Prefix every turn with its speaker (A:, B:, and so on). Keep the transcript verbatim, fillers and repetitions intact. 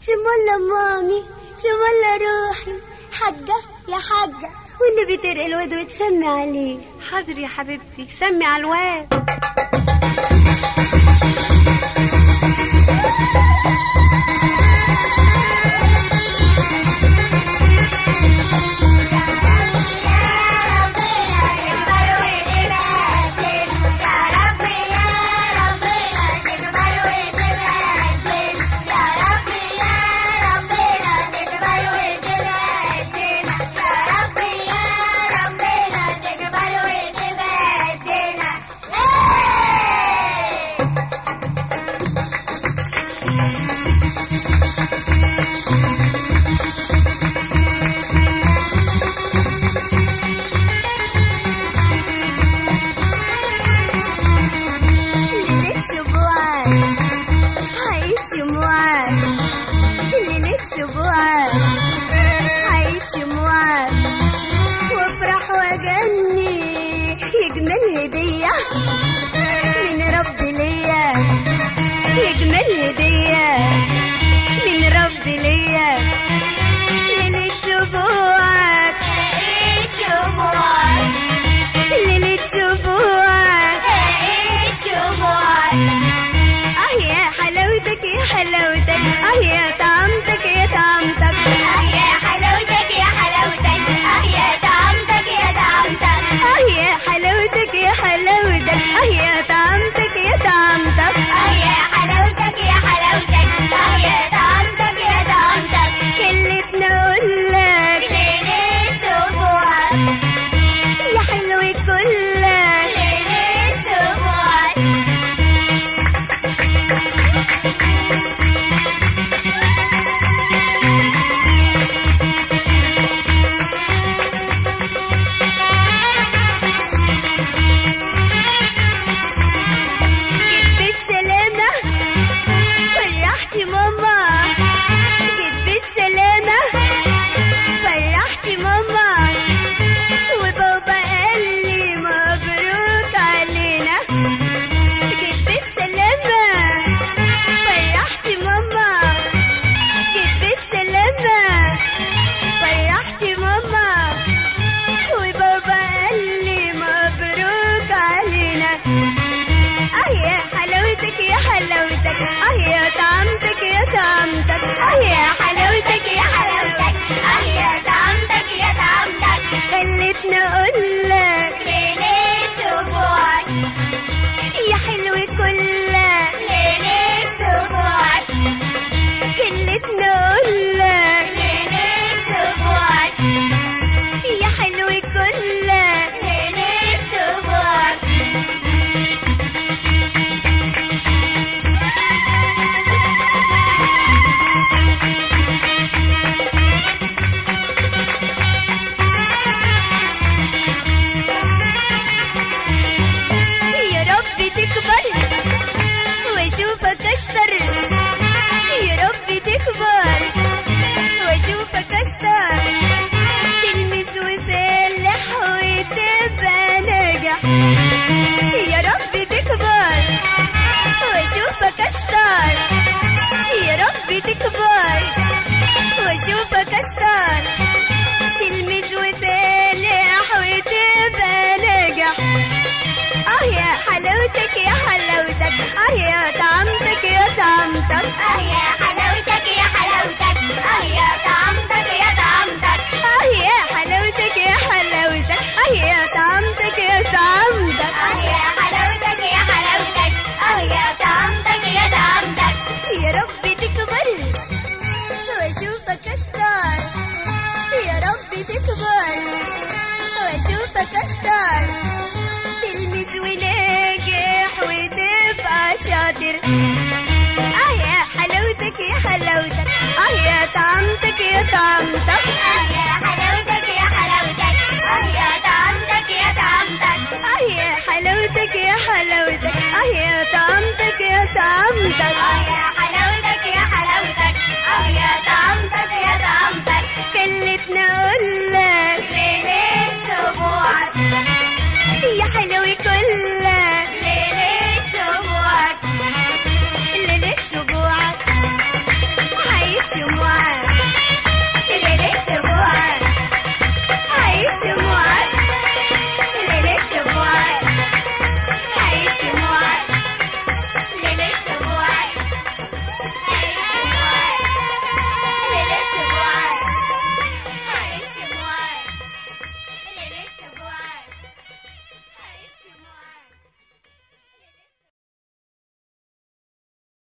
A: سم الله مامي، سم الله روحي، حاجة يا حاجة، واللي بترقي الواد وتسمي عليه.
B: حاضر يا حبيبتي، سمي على الواد. وافرح واجني يجمل هدية من ربي ليا، يجمل هدية من ربي ليا. ليلة سبوعك سبوعك، ليلة سبوعك سبوعك. اه يا حلاوتك يا حلاوتك، اه يا طعمتك يا طعمتك، اه يا حلاوتك يا حلاوتك، اه يا طعمتك يا طعمتك، اه يا حلاوتك يا حلاوتك، اه يا طعمتك يا طعمتك، اه يا حلاوتك يا حلاوتك، اه يا طعمتك يا طعمتك. كلتنا اقول لك ليلة سبوعك يا حلو كلك، ليلة سبوعك. اه يا طعمتك يا طعمتك، اه يا حلاوتك يا حلاوتك، اه يا طعمتك يا طعمتك. خلتني اقول لك ليلة سبوعك يا حلو كلك، ليلة سبوعك. خلتني اقول لك ليلة سبوعك يا حلو كلك، ليلة سبوعك. واشوفك اشطر يا رب تكبر، واشوفك اشطر تلمس وفلح وتبقى ناجح يا رب تكبر. واشوفك اشطر يا رب تكبر، واشوفك اشطر تلمس وفلح وتبقى ناجح. اه يا حلاوتك يا حلاوتك، اه يا طعمتك يا طعمتك، اه يا حلاوتك يا حلاوتك، اه يا طعمتك يا طعمتك، اه يا حلاوتك يا حلاوتك، اه يا طعمتك يا طعمتك، اه يا حلاوتك يا حلاوتك، اه يا طعمتك يا طعمتك. يا رب تكبر واشوفك اشطر، يا رب تكبر واشوفك اشطر تلمس وناجح وتبقى شاطر. اه يا حلاوتك يا حلاوتك، اه يا طعمتك يا طعمتك، اه يا